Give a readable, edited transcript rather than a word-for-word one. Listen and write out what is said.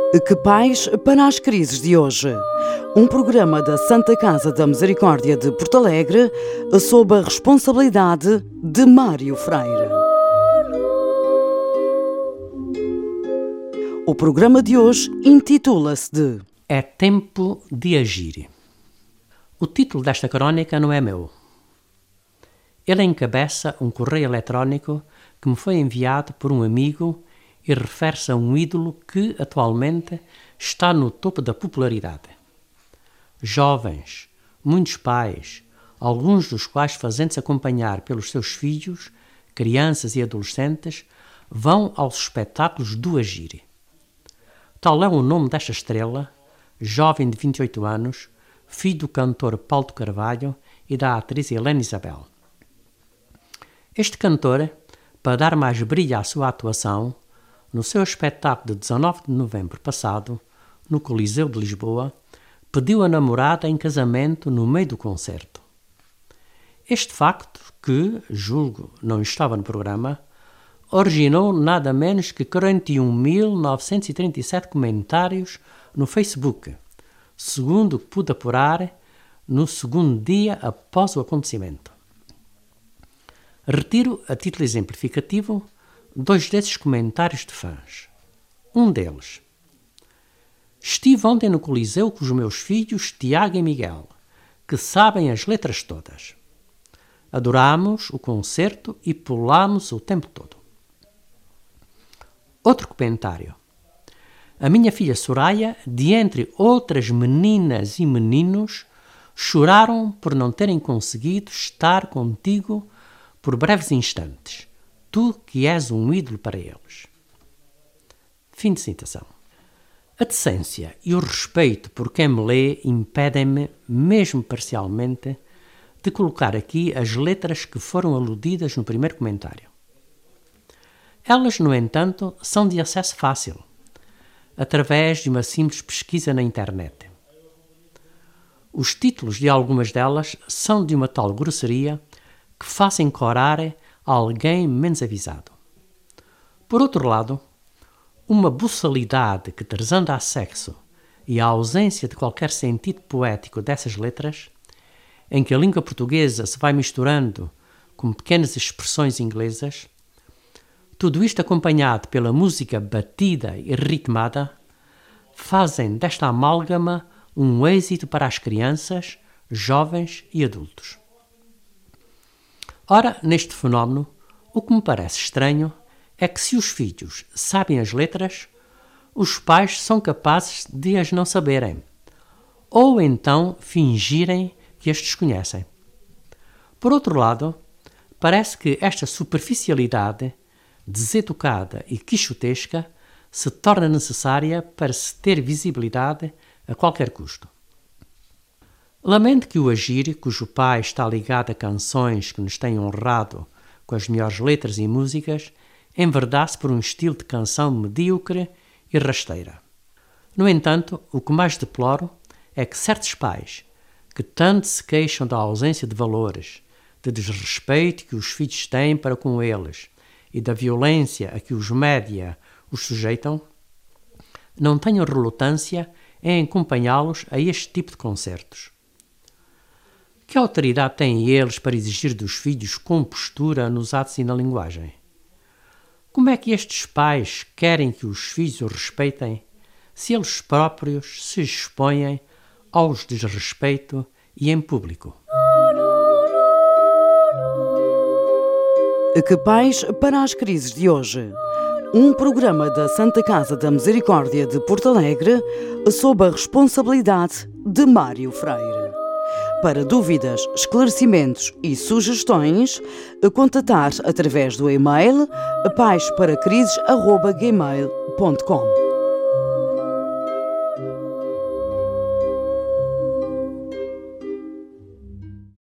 Que Paz para as Crises de Hoje. Um programa da Santa Casa da Misericórdia de Porto Alegre, sob a responsabilidade de Mário Freire. O programa de hoje intitula-se de É Tempo de Agir. O título desta crónica não é meu. Ele encabeça um correio eletrónico que me foi enviado por um amigo e refere-se a um ídolo que, atualmente, está no topo da popularidade. Jovens, muitos pais, alguns dos quais fazendo-se acompanhar pelos seus filhos, crianças e adolescentes, vão aos espetáculos do Agir. Tal é o nome desta estrela, jovem de 28 anos, filho do cantor Paulo de Carvalho e da atriz Helena Isabel. Este cantor, para dar mais brilho à sua atuação, no seu espetáculo de 19 de novembro passado, no Coliseu de Lisboa, pediu a namorada em casamento no meio do concerto. Este facto, que, julgo, não estava no programa, originou nada menos que 41.937 comentários no Facebook, segundo o que pude apurar no segundo dia após o acontecimento. Retiro, a título exemplificativo, dois desses comentários de fãs. Um deles: estive ontem no Coliseu com os meus filhos Tiago e Miguel, que sabem as letras todas. Adorámos o concerto e pulámos o tempo todo. Outro comentário: a minha filha Soraya, de entre outras meninas e meninos, choraram por não terem conseguido estar contigo por breves instantes. Tu que és um ídolo para eles. Fim de citação. A decência e o respeito por quem me lê impedem-me, mesmo parcialmente, de colocar aqui as letras que foram aludidas no primeiro comentário. Elas, no entanto, são de acesso fácil, através de uma simples pesquisa na internet. Os títulos de algumas delas são de uma tal grosseria que fazem corar a alguém menos avisado. Por outro lado, uma buçalidade que, trazendo a sexo e a ausência de qualquer sentido poético dessas letras, em que a língua portuguesa se vai misturando com pequenas expressões inglesas, tudo isto acompanhado pela música batida e ritmada, fazem desta amálgama um êxito para as crianças, jovens e adultos. Ora, neste fenómeno, o que me parece estranho é que se os filhos sabem as letras, os pais são capazes de as não saberem, ou então fingirem que as desconhecem. Por outro lado, parece que esta superficialidade, deseducada e quixotesca, se torna necessária para se ter visibilidade a qualquer custo. Lamento que o Agir, cujo pai está ligado a canções que nos têm honrado com as melhores letras e músicas, enverdasse por um estilo de canção medíocre e rasteira. No entanto, o que mais deploro é que certos pais, que tanto se queixam da ausência de valores, de desrespeito que os filhos têm para com eles e da violência a que os média os sujeitam, não tenham relutância em acompanhá-los a este tipo de concertos. Que autoridade têm eles para exigir dos filhos compostura nos atos e na linguagem? Como é que estes pais querem que os filhos os respeitem se eles próprios se expõem aos desrespeito e em público? Que Paz para as Crises de Hoje. Um programa da Santa Casa da Misericórdia de Porto Alegre, sob a responsabilidade de Mário Freire. Para dúvidas, esclarecimentos e sugestões, contatar através do e-mail pazparacrises@gmail.com.